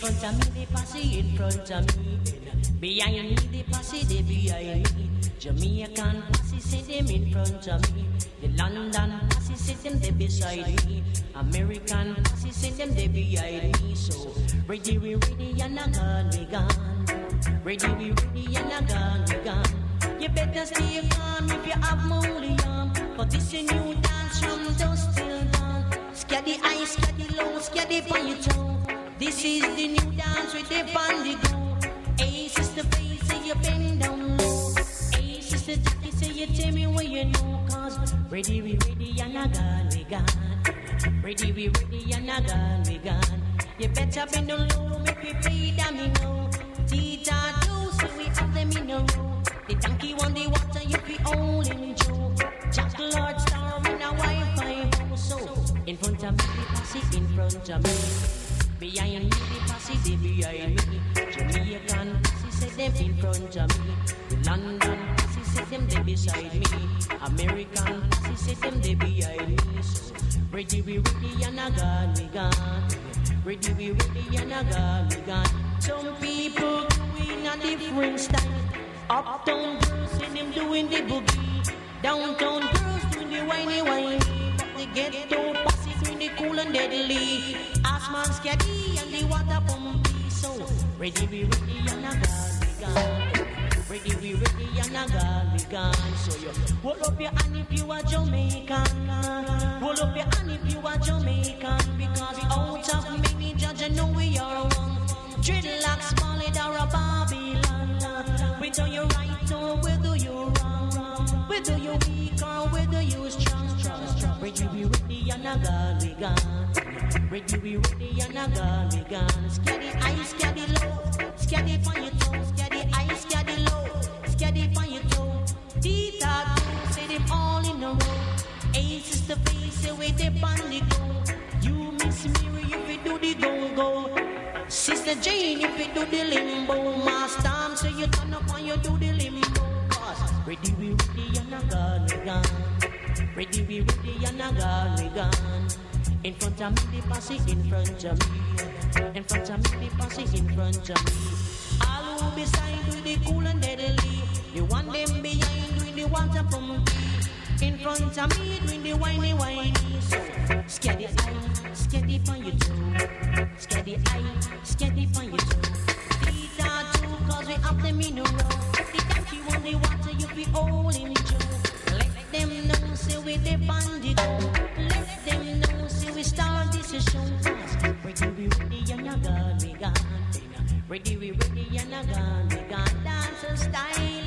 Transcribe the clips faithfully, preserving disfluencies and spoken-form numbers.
front of me, the posse in front of me. Behind me, the posse, they behind me. Jamaican posse, say them in front of me. The London posse, say them they beside me. American posse, say them they behind me. So, ready, we ready, and a gone, we gone. Ready, we ready, and a gone, we gone. You better stay calm if you have money on. For this a new dance from dusk till dawn. Scatty high, scatty low, scatty on your toe. This is the new dance with the bandy go. Hey, sister, please say you bend down low. Hey, sister, Jackie, say you tell me where you know. Cause ready, we ready, and a gone, we gone. Ready, we ready, and a gone, we gone. You better bend down low, make me play domino. Tita do, so we have them in a row. The donkey on the water, you be holding Joe. Jack Lord star in a Wi-Fi house. So, in front of me, the posse in front of me. Behind me, the posse, they behind me. Jamaican posse, say them in front of me. The London posse, say them they beside me. American posse, say them they behind me. So, ready, we ready, and a gone, we gone. Ready, we ready, and a gone, we gone. Some people doing a different style. Uptown girls, see them doing the boogie. Downtown girls doing the whiny whiny. But the ghetto posse doing the cool and deadly. Assman Skaddy and the water pumpy. So, ready, we ready, and a gone, we gone. Ready, we ready, and a gone, we gone. So, you hold up your hand if you are Jamaican. Hold up your hand if you are Jamaican. Because out of many judge, I know we are one. Dreadlocks, Molly, or a Babylon. Whether you're right or whether you're wrong, whether you're weak or whether you're strong. Ready, we ready, and a gone, we gone. Ready, we ready, and a gone, we gone. Scatty high, scatty low, scatty on your toe. Scatty high, scatty low, scatty on your toe. Tita do, say them all in a row. Hey, sister, face, say where they bandit go. You miss Mary if you do the go-go. Sister Jane, if you do the limbo. Master Tom, so you turn up and you do the limbo. Cause ready, we ready, and a gone, we gone. Ready, we ready, and a gone, we gone. In front of me, the posse in front of me. In front of me, the posse in front of me. All who beside with the cool and deadly. The one them behind doing the water pumpy. In front of me doing the whiny whiny. So, scatty eye, scatty on your toe. Scatty eye, scatty on your toe. These are two cause we have them in a row. The donkey on the water you be holding Joe. Let them know, say we the bandit go. Let them know, say we start this show. Ready, we ready, and a gone, we gone. Ready, we ready, and a gone, we gone. Dance style.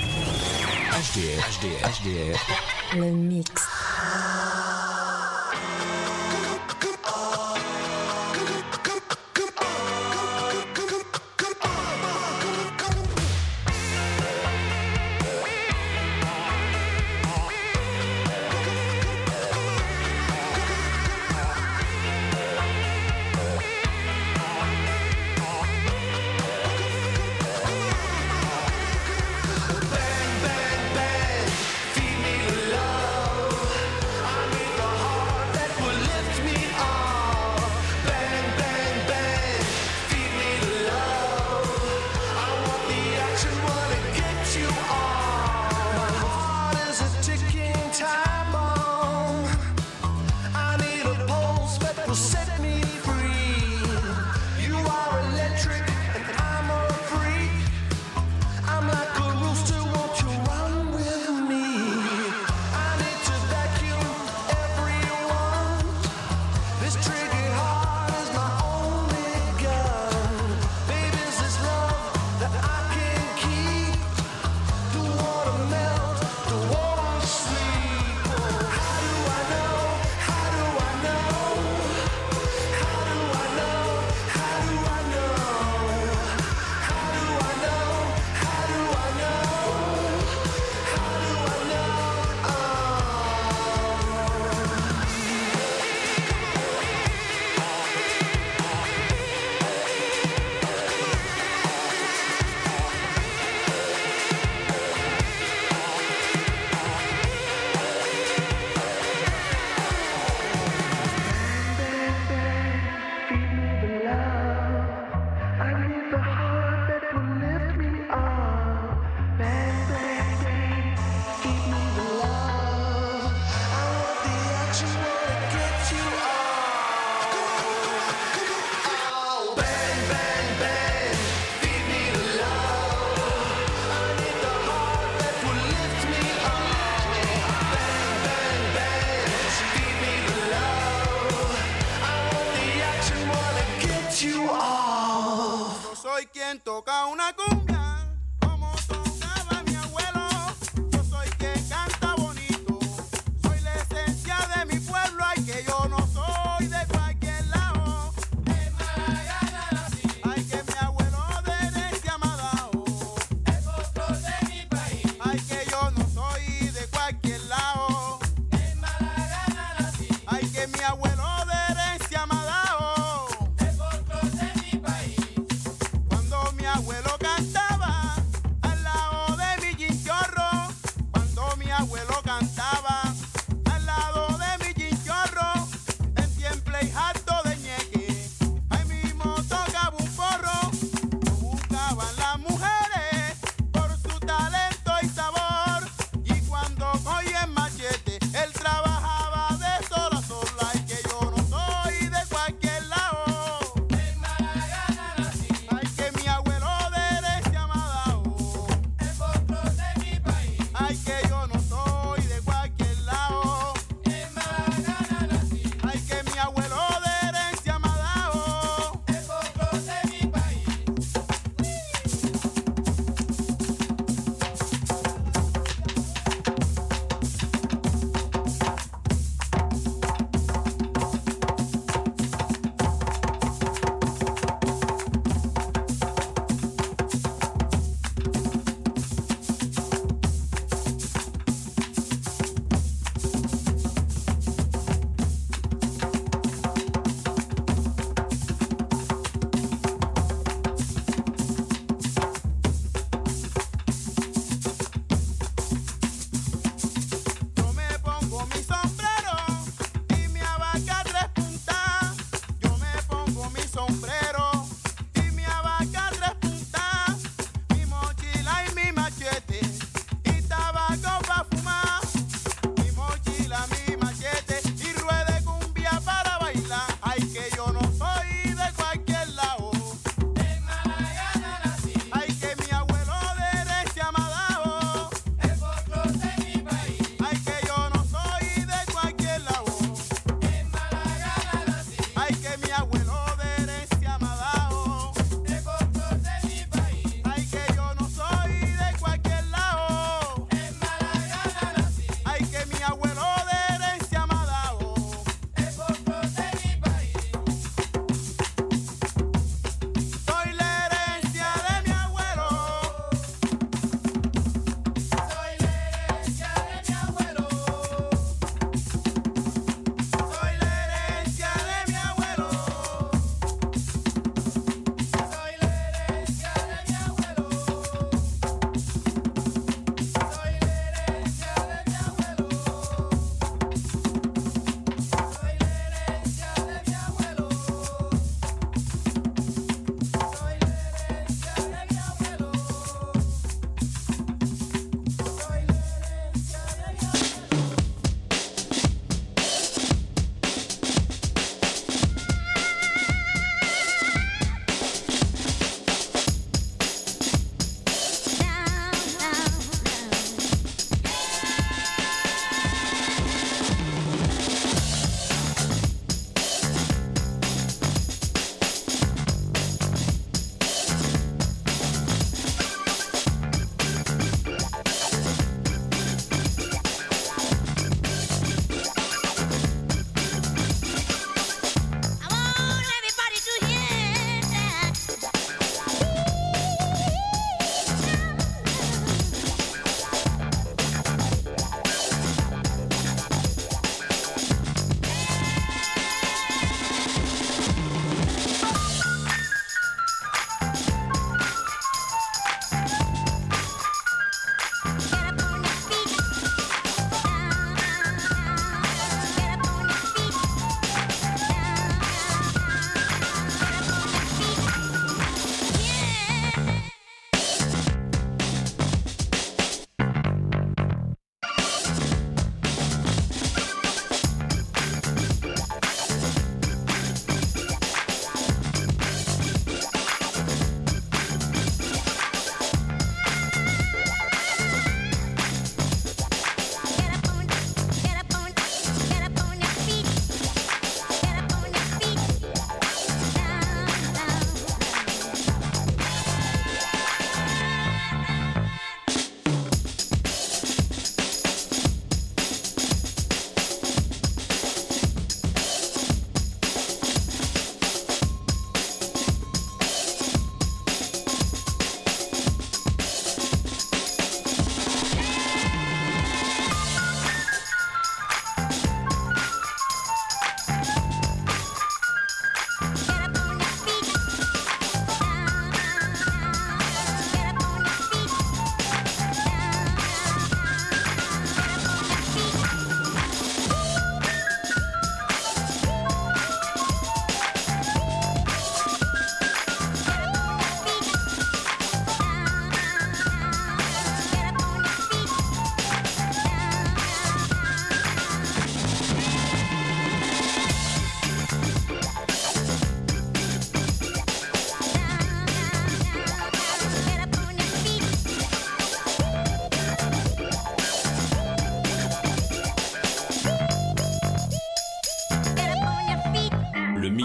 H D R, H D R, H D R. Le mix. Bang, bang, bang, feed me love. quien toca una cumbia, como tocaba mi abuelo. Yo soy quien canta bonito, soy la esencia de mi pueblo. Ay, que yo no soy de cualquier lado. En Maragana nací. Ay, que mi abuelo de herencia me ha dado. El folclor de mi país. Ay, que yo no soy de cualquier lado. En Maragana nací. Ay, que mi abuelo de herencia me ha dado. El folclor de mi país. Cuando mi abuelo canta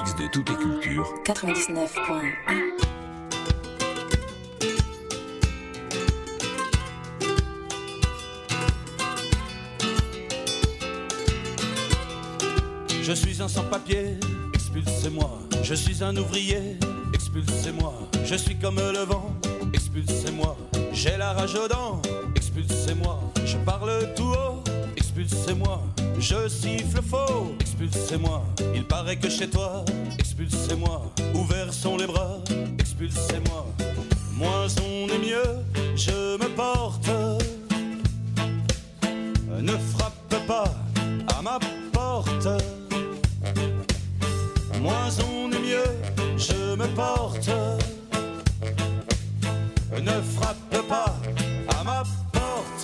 mix de toutes les cultures. quatre-vingt-dix-neuf point un. Je suis un sans-papier, expulsez-moi. Je suis un ouvrier, expulsez-moi. Je suis comme le vent, expulsez-moi. J'ai la rage aux dents, expulsez-moi. Je parle tout haut, expulsez-moi. Je siffle faux, expulsez-moi. Il paraît que chez toi, expulsez-moi. Ouverts sont les bras, expulsez-moi. Moins on est mieux, je me porte. Ne frappe pas à ma porte. Moins on est mieux, je me porte. Ne frappe pas à ma porte.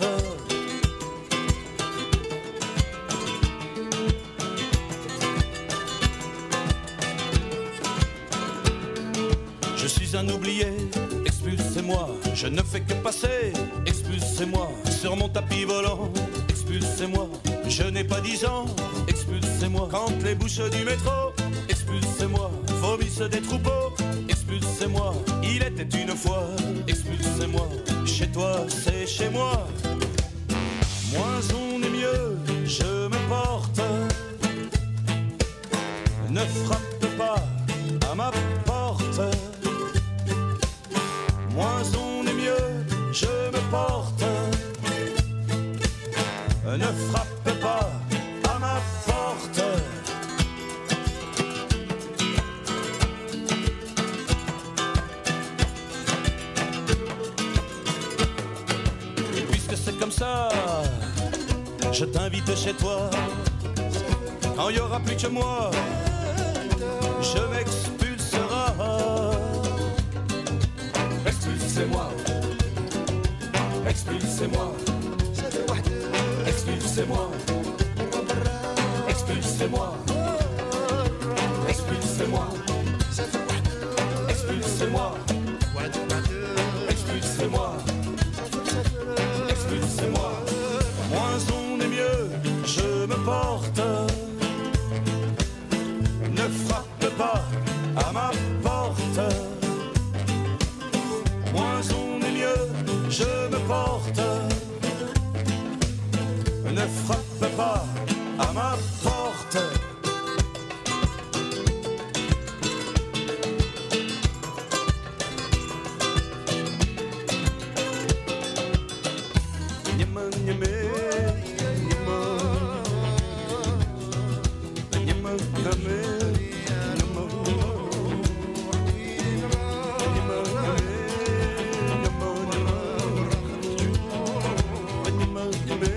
Je suis un oublié, expulsez-moi. Je ne fais que passer, expulsez-moi. Sur mon tapis volant, expulsez-moi. Je n'ai pas dix ans, expulsez-moi. Quand les bouches du métro, expulsez-moi. Vomissent des troupeaux, expulsez-moi. Il était une fois, expulsez-moi. Chez toi, c'est chez moi. Moins on est mieux, je me porte. Ne frappe pas à ma porte. Moins on est mieux, je me porte. Ne frappe pas à ma porte. Puisque c'est comme ça, je t'invite chez toi. Quand il n'y aura plus que moi, je m'expulsera. Expulsez-moi, expulsez-moi, expulsez-moi, expulsez-moi, expulsez-moi, expulsez-moi, expulsez-moi, expulsez-moi. Moins on est mieux, je me porte. Ne frappe pas à ma porte. Moins on est mieux, je me porte. Ne frappe pas à ma porte. Nyama, nyame, nyama. Nyama, nyame, nyama. Nyama, nyame, nyama, nyama. Nyama, nyame.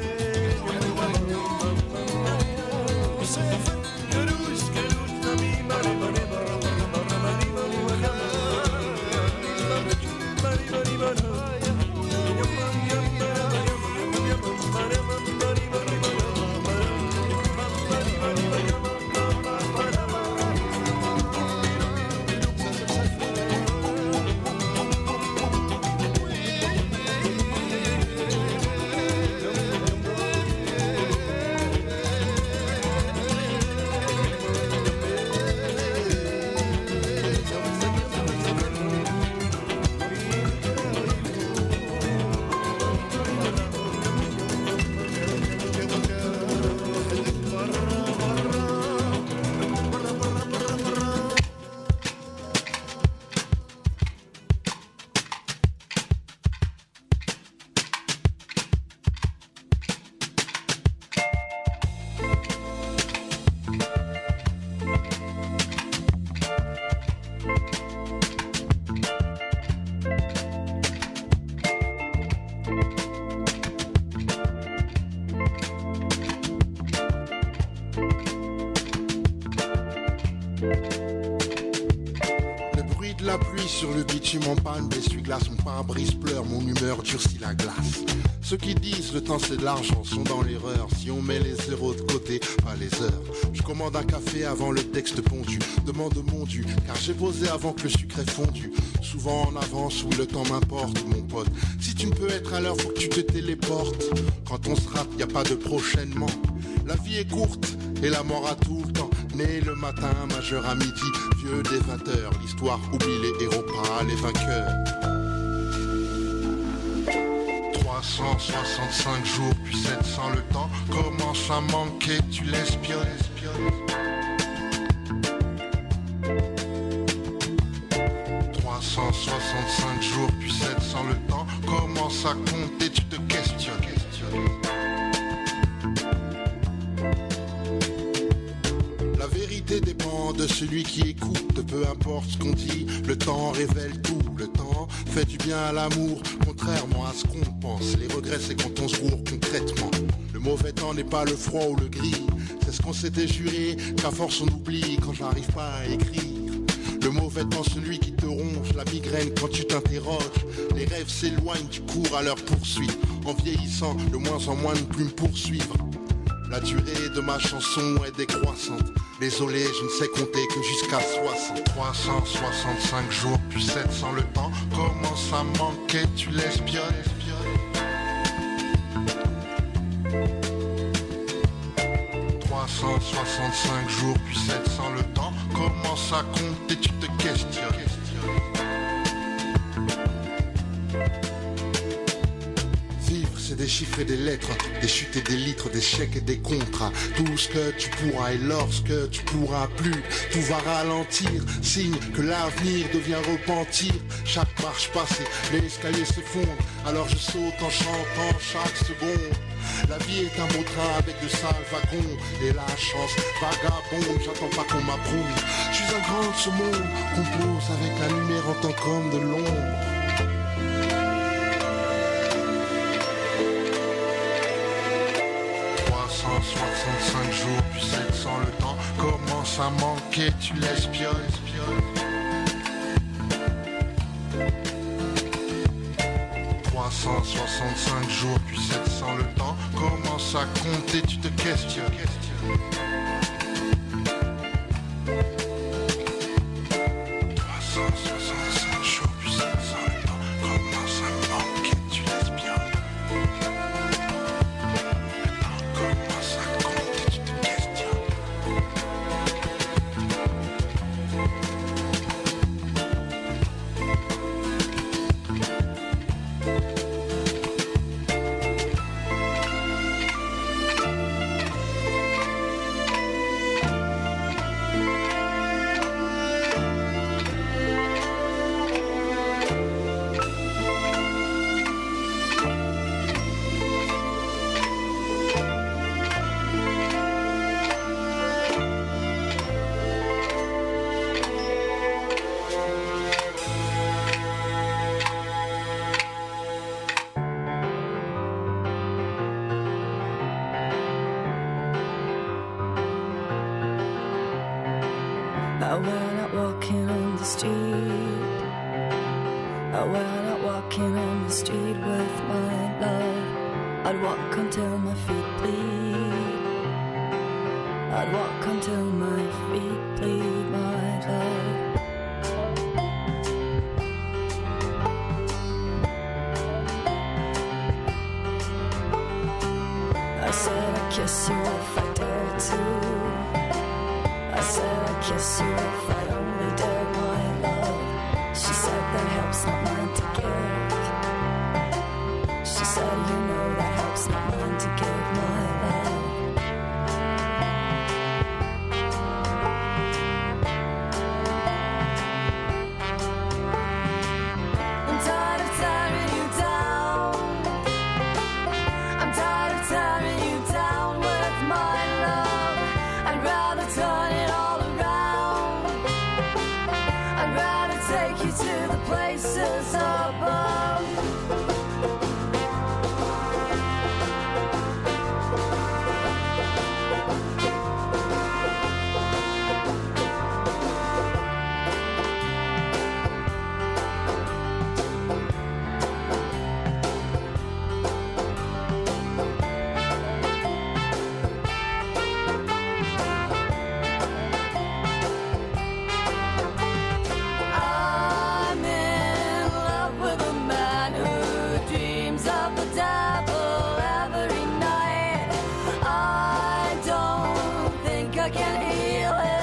La pluie sur le bitume en panne, l'essuie-glace, mon pare-brise pleure, mon humeur durcit la glace. Ceux qui disent le temps c'est de l'argent sont dans l'erreur. Si on met les zéros de côté, pas les heures. Je commande un café avant le texte pondu. Demande mon dû, car j'ai posé avant que le sucre ait fondu. Souvent en avance, oui le temps m'importe, mon pote. Si tu ne peux être à l'heure, faut que tu te téléportes. Quand on se rate, y a pas de prochainement. La vie est courte et la mort a tout le temps. Né le matin, majeur à midi, vieux dévateur. L'histoire oublie les héros, pas les vainqueurs. trois cent soixante-cinq jours, puis sept cents le temps commence à manquer, tu l'espionnes. trois cent soixante-cinq jours, puis sept cents le temps commence à compter, tu te questionnes. La vérité dépend de celui qui écoute, peu importe ce qu'on dit, le temps révèle tout. Le temps fait du bien à l'amour, contrairement à ce qu'on pense. Les regrets, c'est quand on se bourre concrètement. Le mauvais temps n'est pas le froid ou le gris, c'est ce qu'on s'était juré, qu'à force on oublie quand j'arrive pas à écrire. Le mauvais temps, celui qui te ronge, la migraine quand tu t'interroges. Les rêves s'éloignent, tu cours à leur poursuite. En vieillissant, de moins en moins de plus me poursuivre. La durée de ma chanson est décroissante. Désolé, je ne sais compter que jusqu'à soixante. trois cent soixante-cinq jours, puis sept cents le temps commence à manquer, tu l'espionnes. trois cent soixante-cinq jours, puis sept cents le temps commence à compter, tu te questionnes. Vivre, c'est des chiffres et des lettres, des chutes et des litres, des chèques et des contrats. Tout ce que tu pourras et lorsque tu pourras plus, tout va ralentir, signe que l'avenir devient repentir. Chaque marche passée, l'escalier se fonde, alors je saute en chantant chaque seconde. La vie est un beau train avec de sales wagons, et la chance vagabonde, j'attends pas qu'on m'approuve. Je suis un grand de ce monde, compose avec la lumière en tant qu'homme de l'ombre. trois cent soixante-cinq jours, puis sept cents le temps commence à manquer, tu l'espionnes. trois cent soixante-cinq jours, puis sept cents le temps commence à compter, tu te questionnes. trois cent soixante-cinq jours, puis sept cents le temps commence à manquer, tu l'espionnes. Le temps commence à compter, tu te questionnes. I went out walking on the street. I went out walking on the street with my love. I'd walk until my feet bleed. I'd walk until my feet bleed, my love. I said I'd kiss you if I dared to. I said I'd kiss you if I only dared, my love. She said that help's not mine to give. She said, you know that help's not mine to give, my love. I'm tired of tearing you down. I'm tired of tearing you down with my love. I'd rather turn it all around. I'd rather take you to the places above. I'm in love with a man who dreams of the devil every night. I don't think I can heal it.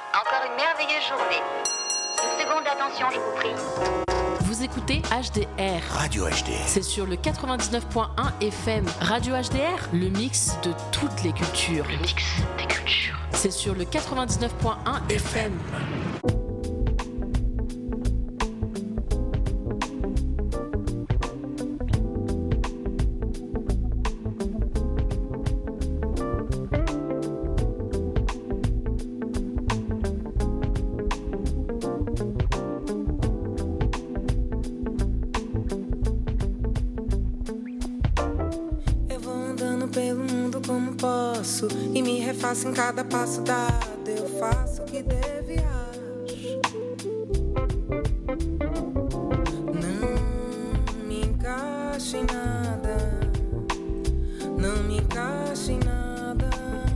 Encore une merveilleuse journée. Une seconde d'attention, je vous prie. Vous écoutez H D R. Radio H D R. C'est sur le quatre-vingt-dix-neuf point un F M. Radio H D R, le mix de toutes les cultures. Le mix des cultures. C'est sur le quatre-vingt-dix-neuf point un F M. E me refaço em cada passo dado. Eu faço o que devo e acho. Não me encaixo em nada. Não me encaixo em nada.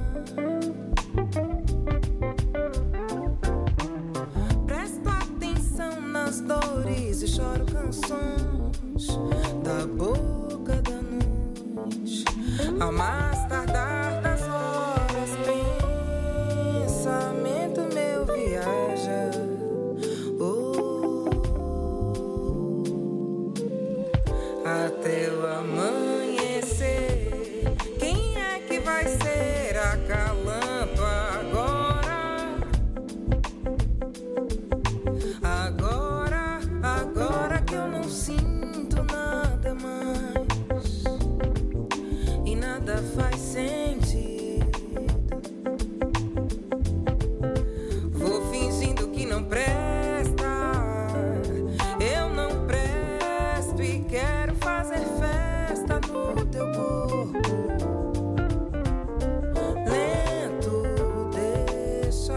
Presto atenção nas dores e choro canções da boca da noite. Ao mais tardar das horas, pensamento meu viaja. Oh, até o amanhecer. Quem é que vai ser acalanto agora? Agora, agora que eu não sinto nada mais e nada faz sentido. Vou fingindo que não presta. Eu não presto e quero fazer festa no teu corpo. Lento, deixa.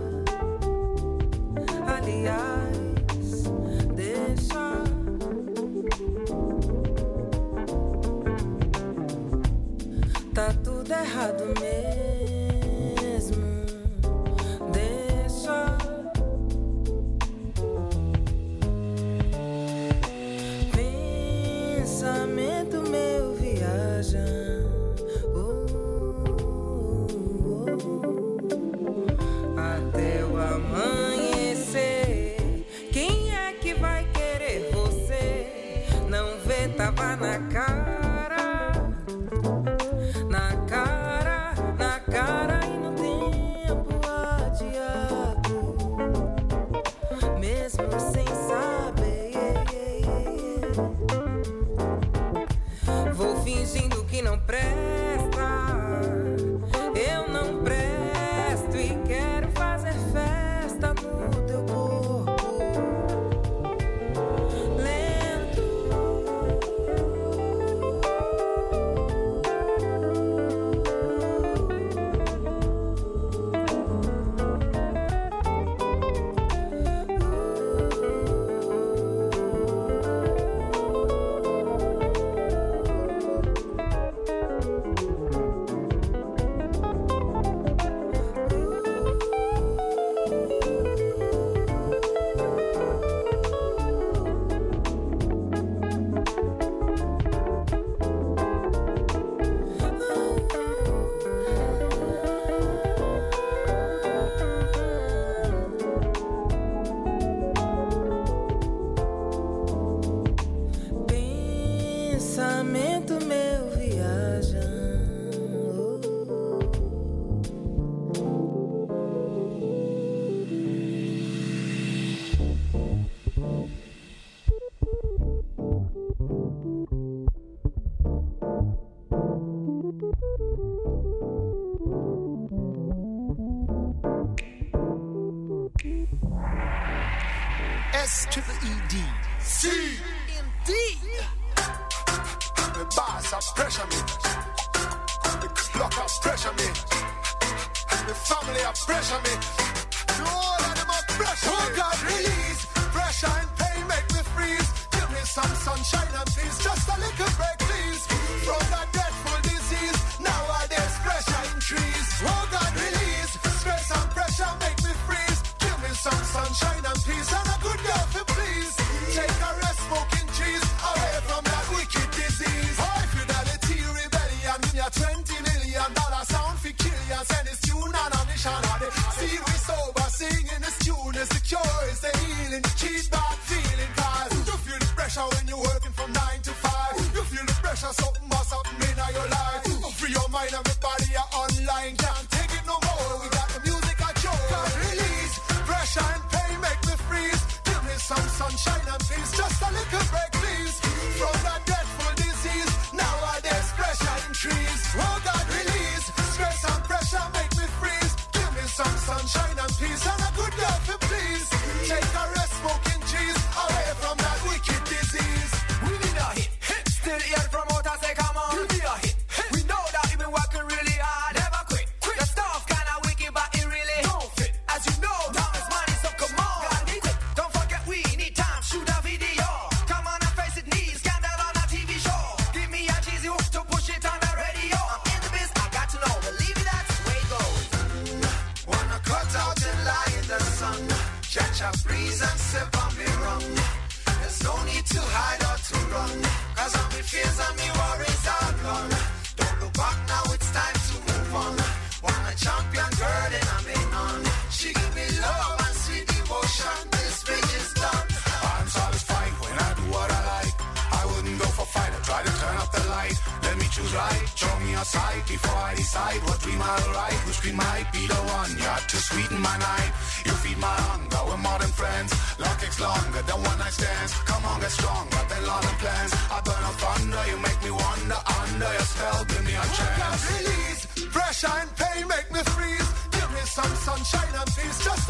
Aliás, deixa. Tá tudo errado mesmo. Deixa. Pensamento meu viaja. Oh, oh, oh. Até o amanhecer. Quem é que vai querer você? Não vê, tava na cara. Na cara, na cara e no tempo adiado. Mesmo sem saber. Vou fingindo que não presta. Eu não presto e quero fazer festa no teu corpo. Lento. Pensamento meu viaja. S to the E D. C. Indeed. The boss up pressure me. The clock up pressure me. The family up pressure me. The all of them up pressure me. Oh God, release. Pressure and pain make me freeze. Give me some sunshine and peace. Just a little break, please. From that dreadful disease. Nowadays pressure increase. Oh God, release. Stress and pressure make me freeze. Give me some sunshine and peace. And a good girl for please. Take a rest smoking trees. Away from that wicked disease. High fidelity rebellion. Give me a twenty million dollar sound for kill you. Send this tune on a mission. See we sober, see catch a breeze and sip on me rum. There's no need to hide or to run, cause all my fears and me worries are gone. Don't look back now, it's time to move on. Want a champion girl and I'm in on. She give me love and sweet devotion. This bitch is done. I'm satisfied when I do what I like. I wouldn't go for fight, I try to turn up the light. Let me choose right, show me a sight before I decide what dream I'll write. Which dream might be the one, you're to sweeten my night. You feed my hunger, we're more than friends. Love takes longer than one night stands. Come on, get strong, got that lot of plans. I burn up thunder, you make me wonder. Under your spell, give me a chance. Release, pressure and pain make me freeze. Give me some sunshine and peace, just